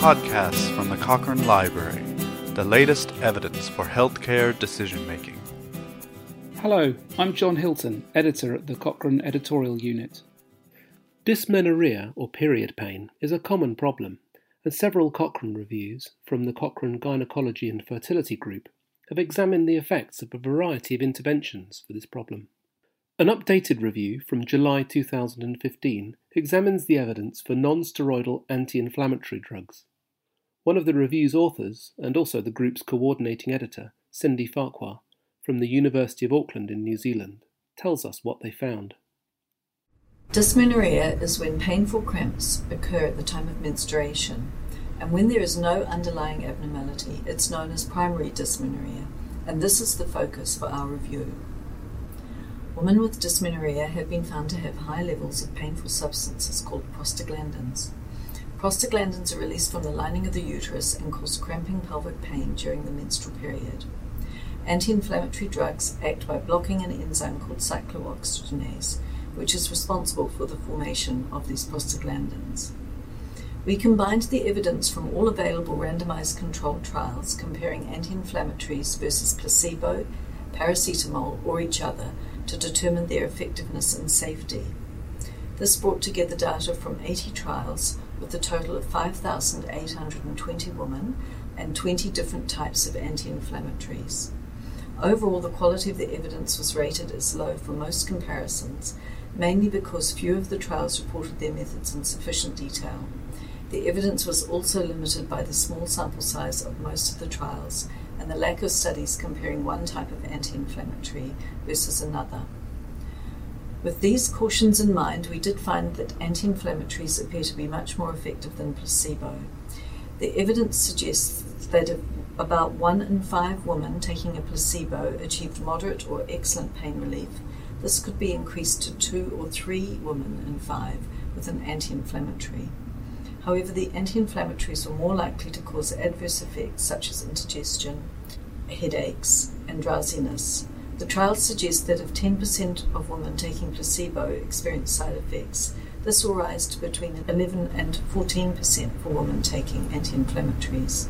podcasts from the Cochrane Library, the latest evidence for healthcare decision-making. Hello, I'm John Hilton, editor at the Cochrane Editorial Unit. Dysmenorrhea, or period pain, is a common problem, and several Cochrane reviews from the Cochrane Gynecology and Fertility Group have examined the effects of a variety of interventions for this problem. An updated review from July 2015 examines the evidence for non-steroidal anti-inflammatory drugs. One of the review's authors, and also the group's coordinating editor, Cindy Farquhar, from the University of Auckland in New Zealand, tells us what they found. Dysmenorrhea is when painful cramps occur at the time of menstruation, and when there is no underlying abnormality, it's known as primary dysmenorrhea, and this is the focus for our review. Women with dysmenorrhea have been found to have high levels of painful substances called prostaglandins. Prostaglandins are released from the lining of the uterus and cause cramping pelvic pain during the menstrual period. Anti-inflammatory drugs act by blocking an enzyme called cyclooxygenase, which is responsible for the formation of these prostaglandins. We combined the evidence from all available randomized controlled trials comparing anti-inflammatories versus placebo, paracetamol, or each other to determine their effectiveness and safety. This brought together data from 80 trials with a total of 5,820 women and 20 different types of anti-inflammatories. Overall, the quality of the evidence was rated as low for most comparisons, mainly because few of the trials reported their methods in sufficient detail. The evidence was also limited by the small sample size of most of the trials and the lack of studies comparing one type of anti-inflammatory versus another. With these cautions in mind, we did find that anti-inflammatories appear to be much more effective than placebo. The evidence suggests that about 1 in 5 women taking a placebo achieved moderate or excellent pain relief. This could be increased to 2 or 3 women in 5 with an anti-inflammatory. However, the anti-inflammatories were more likely to cause adverse effects such as indigestion, headaches, and drowsiness. The trials suggest that if 10% of women taking placebo experience side effects, this will rise to between 11 and 14% for women taking anti-inflammatories.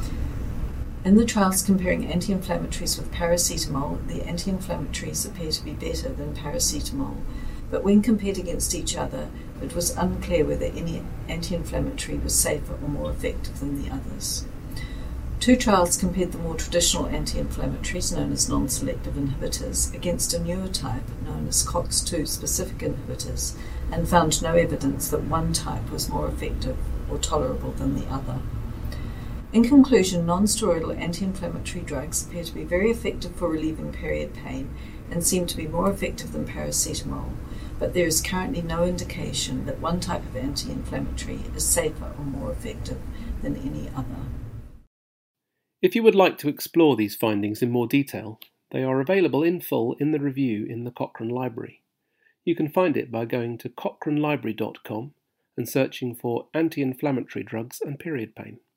In the trials comparing anti-inflammatories with paracetamol, the anti-inflammatories appear to be better than paracetamol, but when compared against each other, it was unclear whether any anti-inflammatory was safer or more effective than the others. 2 trials compared the more traditional anti-inflammatories, known as non-selective inhibitors, against a newer type, known as COX-2 specific inhibitors, and found no evidence that one type was more effective or tolerable than the other. In conclusion, non-steroidal anti-inflammatory drugs appear to be very effective for relieving period pain and seem to be more effective than paracetamol, but there is currently no indication that one type of anti-inflammatory is safer or more effective than any other. If you would like to explore these findings in more detail, they are available in full in the review in the Cochrane Library. You can find it by going to cochranelibrary.com and searching for anti-inflammatory drugs and period pain.